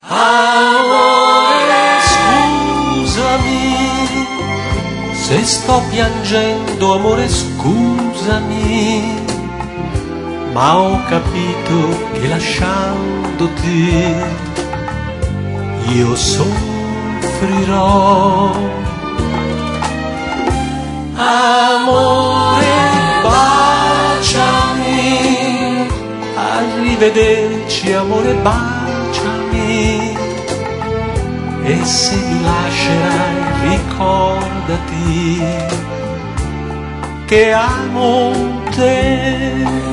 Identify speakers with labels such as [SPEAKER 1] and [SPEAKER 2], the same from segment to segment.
[SPEAKER 1] Amore, scusami, se sto piangendo, amore, scusami, ma ho capito che lasciandoti io soffrirò. Amore, baciami, arrivederci, amore, baciami, e se mi lascerai ricordati che amo te.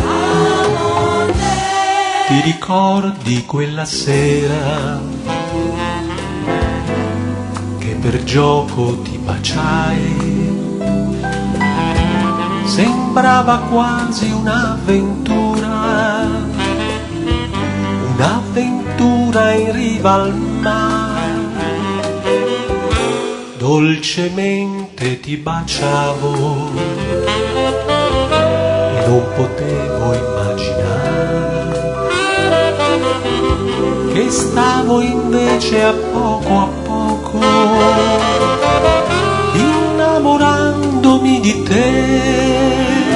[SPEAKER 1] Ti ricordi quella sera che per gioco ti baciai? Sembrava quasi un'avventura, un'avventura in riva al mare. Dolcemente ti baciavo e non potevo immaginare che stavo invece a poco innamorandomi di te.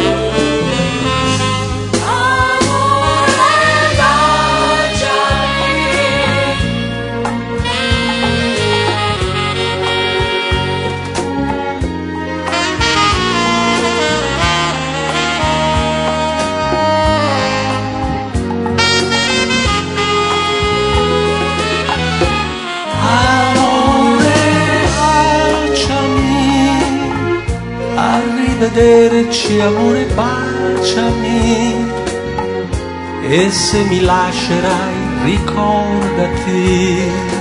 [SPEAKER 1] Arrivederci, amore, baciami, e se mi lascerai ricordati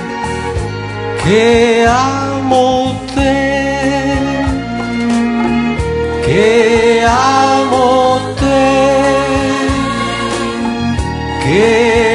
[SPEAKER 1] che amo te, che amo te, che